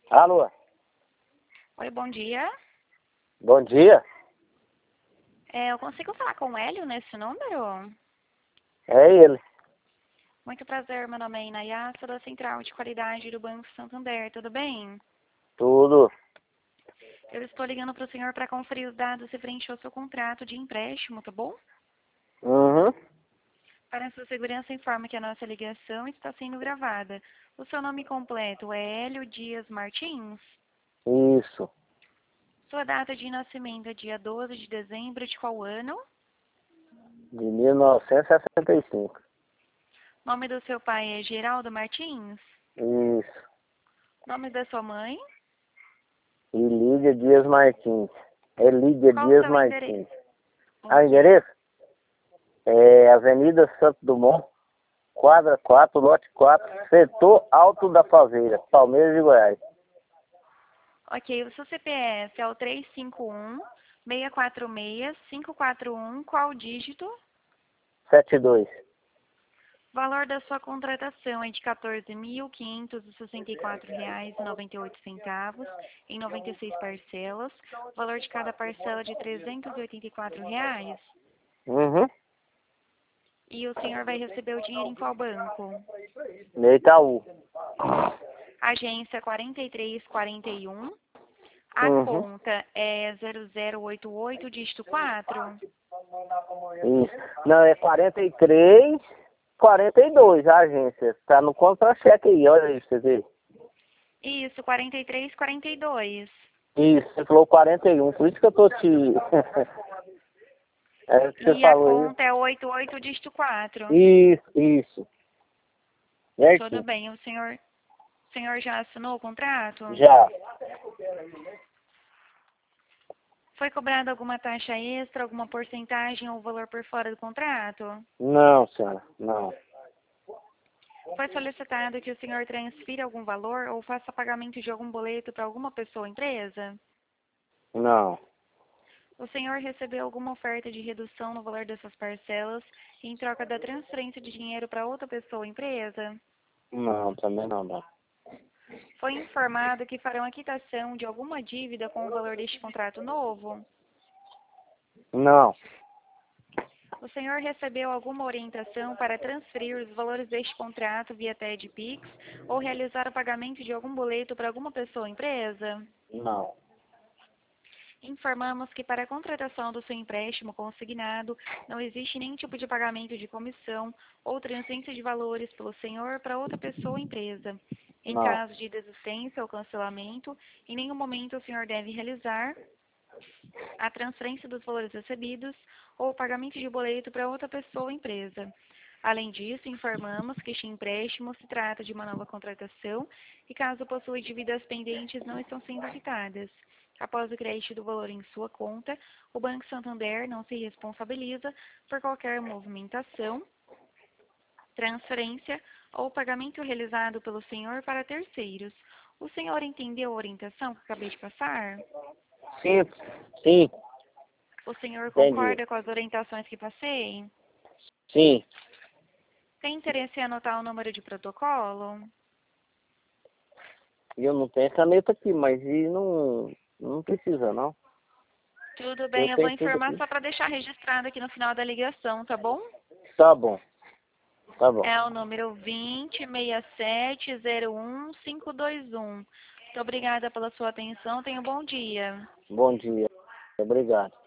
Alô? Oi, bom dia. Bom dia? Eu consigo falar com o Hélio nesse número? É ele. Muito prazer, meu nome é Inayá, sou da Central de Qualidade do Banco Santander, tudo bem? Tudo. Eu estou ligando para o senhor para conferir os dados referente ao seu contrato de empréstimo, tá bom? Uhum. Para sua segurança, informo que a nossa ligação está sendo gravada. O seu nome completo é Hélio Dias Martins? Isso. Sua data de nascimento é dia 12 de dezembro de qual ano? De 1965. Nome do seu pai é Geraldo Martins? Isso. Nome da sua mãe? E Lídia Dias Martins. É Lídia Qual o Dias seu endereço? Martins. Ah, Ok. endereço? É Avenida Santo Dumont, quadra 4, lote 4, setor Alto da Faveira, Palmeiras de Goiás. Ok, o seu CPF é o 351-646-541, qual dígito? 72. O valor da sua contratação é de R$ 14.564,98 em 96 parcelas. O valor de cada parcela é de R$ 384. Uhum. E o senhor vai receber o dinheiro em qual banco? No Itaú. Agência 4341. A Uhum. conta é 0088, dígito 4. Isso. Não, é 43, 42 a agência. Tá no contra-cheque aí, olha aí pra você ver. Isso, 4342. Isso, você falou 41, por isso que eu tô te... É o que você E a falou conta é 88, dígito 4. aí. Isso. Tudo Certinho. bem, o senhor já assinou o contrato? Já. Foi cobrada alguma taxa extra, alguma porcentagem ou valor por fora do contrato? Não, senhora, não. Foi solicitado que o senhor transfira algum valor ou faça pagamento de algum boleto para alguma pessoa ou empresa? Não. O senhor recebeu alguma oferta de redução no valor dessas parcelas em troca da transferência de dinheiro para outra pessoa ou empresa? Não, também não. Foi informado que farão a quitação de alguma dívida com o valor deste contrato novo? Não. O senhor recebeu alguma orientação para transferir os valores deste contrato via TED Pix ou realizar o pagamento de algum boleto para alguma pessoa ou empresa? Não. Informamos que para a contratação do seu empréstimo consignado não existe nenhum tipo de pagamento de comissão ou transferência de valores pelo senhor para outra pessoa ou empresa. Em Não. caso de desistência ou cancelamento, em nenhum momento o senhor deve realizar a transferência dos valores recebidos ou o pagamento de boleto para outra pessoa ou empresa. Além disso, informamos que este empréstimo se trata de uma nova contratação e, caso possua dívidas pendentes, não estão sendo quitadas. Após o crédito do valor em sua conta, o Banco Santander não se responsabiliza por qualquer movimentação, transferência ou pagamento realizado pelo senhor para terceiros. O senhor entendeu a orientação que acabei de passar? Sim. Sim. O senhor Entendi. concorda com as orientações que passei? Sim. Tem interesse em anotar o número de protocolo? E eu não tenho caneta aqui, mas e não precisa, não. Tudo Eu bem, eu vou tenho tudo informar aqui. só para deixar registrado aqui no final da ligação, tá bom? Tá bom. Tá bom. É o número 2067011521. Muito obrigada pela sua atenção, tenha um bom dia. Bom dia. Obrigado.